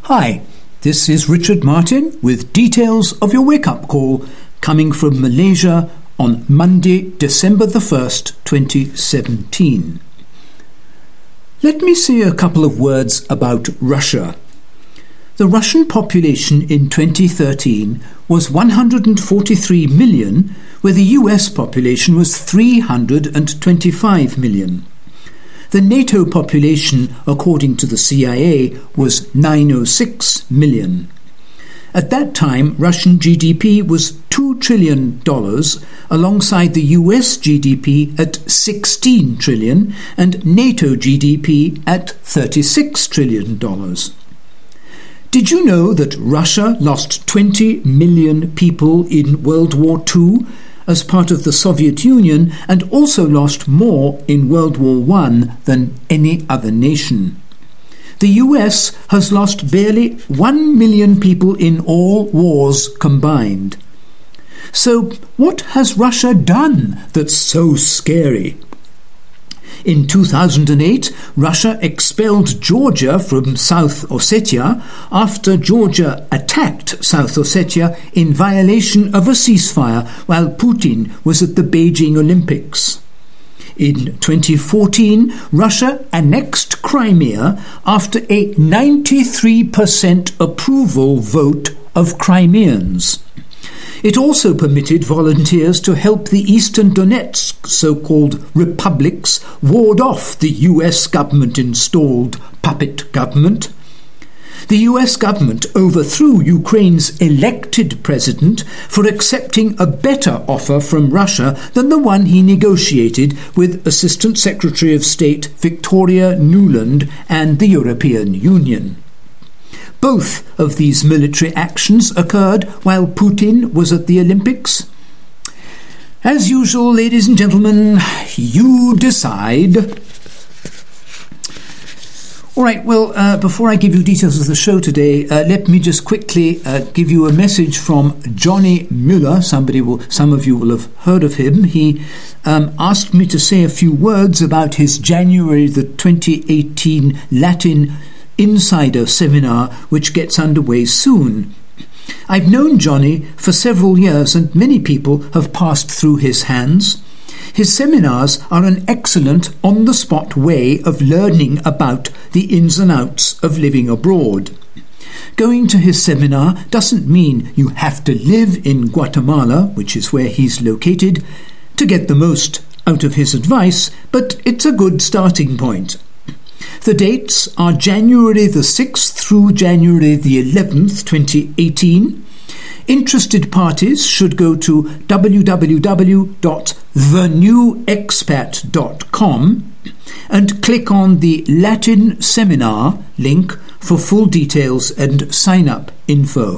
Hi, this is Richard Martin with details of your wake-up call coming from Malaysia on Monday, December the 1st, 2017. Let me say a couple of words about Russia. The Russian population in 2013 was 143 million, where the US population was 325 million. The NATO population, according to the CIA, was 906 million. At that time, Russian GDP was $2 trillion, alongside the US GDP at $16 trillion and NATO GDP at $36 trillion. Did you know that Russia lost 20 million people in World War II as part of the Soviet Union, and also lost more in World War I than any other nation? The US has lost barely 1 million people in all wars combined. So what has Russia done that's so scary? In 2008, Russia expelled Georgia from South Ossetia after Georgia attacked South Ossetia in violation of a ceasefire while Putin was at the Beijing Olympics. In 2014, Russia annexed Crimea after a 93% approval vote of Crimeans. It also permitted volunteers to help the Eastern Donetsk so-called republics ward off the US government-installed puppet government. The US government overthrew Ukraine's elected president for accepting a better offer from Russia than the one he negotiated with Assistant Secretary of State Victoria Nuland and the European Union. Both of these military actions occurred while Putin was at the Olympics. As usual, ladies and gentlemen, you decide. All right, well, before I give you details of the show today, let me just quickly give you a message from Johnny Mueller. Some of you will have heard of him. He asked me to say a few words about his January the 2018 Latin Insider Seminar, which gets underway soon. I've known Johnny for several years, and many people have passed through his hands. His seminars are an excellent on-the-spot way of learning about the ins and outs of living abroad. Going to his seminar doesn't mean you have to live in Guatemala, which is where he's located, to get the most out of his advice, but it's a good starting point. The dates are January the 6th through January the 11th, 2018. Interested parties should go to www.thenewexpat.com and click on the Latin Seminar link for full details and sign-up info.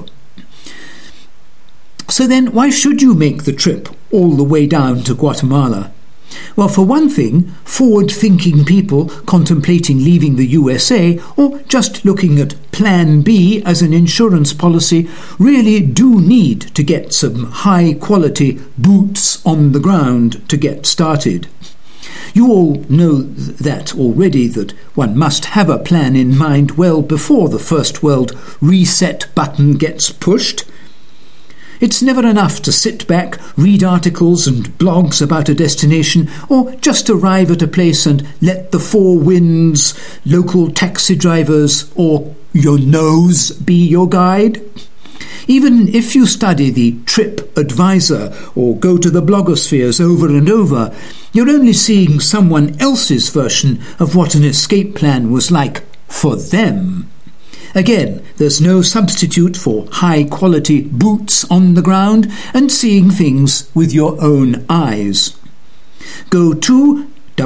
So then, why should you make the trip all the way down to Guatemala? Well, for one thing, forward-thinking people contemplating leaving the USA or just looking at Plan B as an insurance policy really do need to get some high-quality boots on the ground to get started. You all know that already, that one must have a plan in mind well before the First World reset button gets pushed. It's never enough to sit back, read articles and blogs about a destination, or just arrive at a place and let the four winds, local taxi drivers, or your nose be your guide. Even if you study the Trip Advisor or go to the blogospheres over and over, you're only seeing someone else's version of what an escape plan was like for them. Again, there's no substitute for high-quality boots on the ground and seeing things with your own eyes. Go to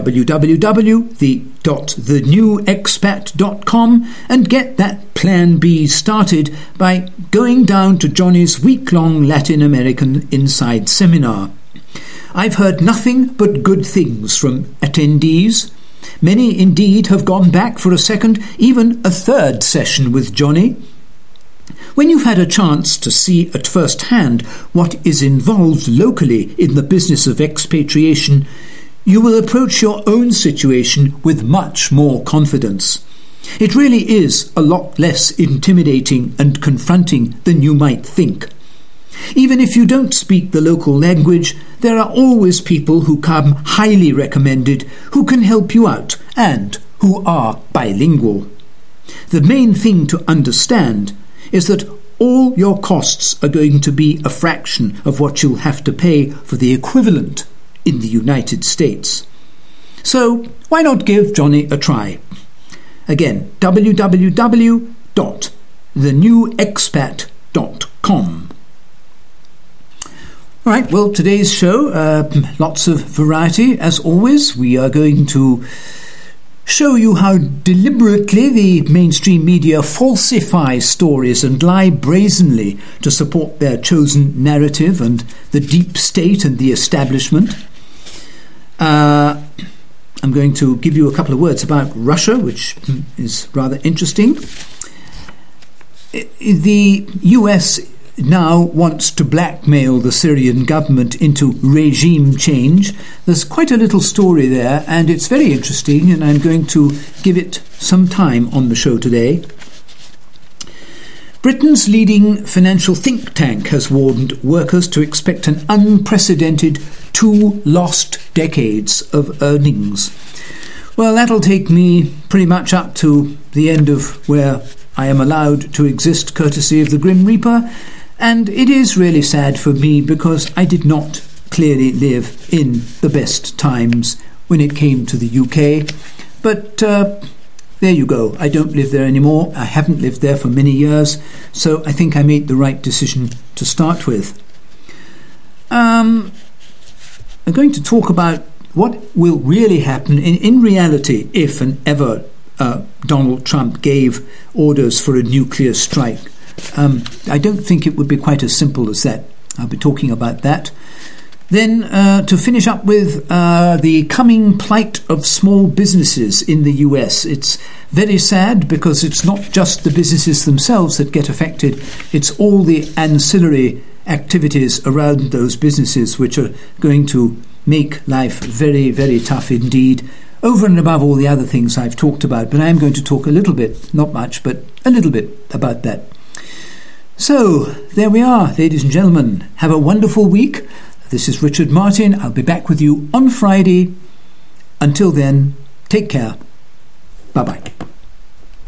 www.thenewexpat.com and get that Plan B started by going down to Johnny's week-long Latin American Inside Seminar. I've heard nothing but good things from attendees. Many indeed have gone back for a second, even a third session with Johnny. When you've had a chance to see at first hand what is involved locally in the business of expatriation, you will approach your own situation with much more confidence. It really is a lot less intimidating and confronting than you might think. Even if you don't speak the local language, there are always people who come highly recommended who can help you out and who are bilingual. The main thing to understand is that all your costs are going to be a fraction of what you'll have to pay for the equivalent in the United States. So why not give Johnny a try? Again, www.thenewexpat.com. All right, well, today's show, lots of variety. As always, we are going to show you how deliberately the mainstream media falsify stories and lie brazenly to support their chosen narrative and the deep state and the establishment. I'm going to give you a couple of words about Russia, which is rather interesting. The US now wants to blackmail the Syrian government into regime change. There's quite a little story there, and it's very interesting, and I'm going to give it some time on the show today. Britain's leading financial think tank has warned workers to expect an unprecedented 2 lost decades of earnings. Well, that'll take me pretty much up to the end of where I am allowed to exist courtesy of the Grim Reaper, and it is really sad for me because I did not clearly live in the best times when it came to the UK. But there you go. I don't live there anymore. I haven't lived there for many years, so I think I made the right decision to start with. I'm going to talk about what will really happen in reality if and ever Donald Trump gave orders for a nuclear strike. I don't think it would be quite as simple as that. I'll be talking about that. Then to finish up with the coming plight of small businesses in the US. It's very sad because it's not just the businesses themselves that get affected. It's all the ancillary activities around those businesses which are going to make life very, very tough indeed, over and above all the other things I've talked about. But I'm going to talk a little bit, not much, but a little bit about that. So, there we are, ladies and gentlemen. Have a wonderful week. This is Richard Martin. I'll be back with you on Friday. Until then, take care. Bye-bye.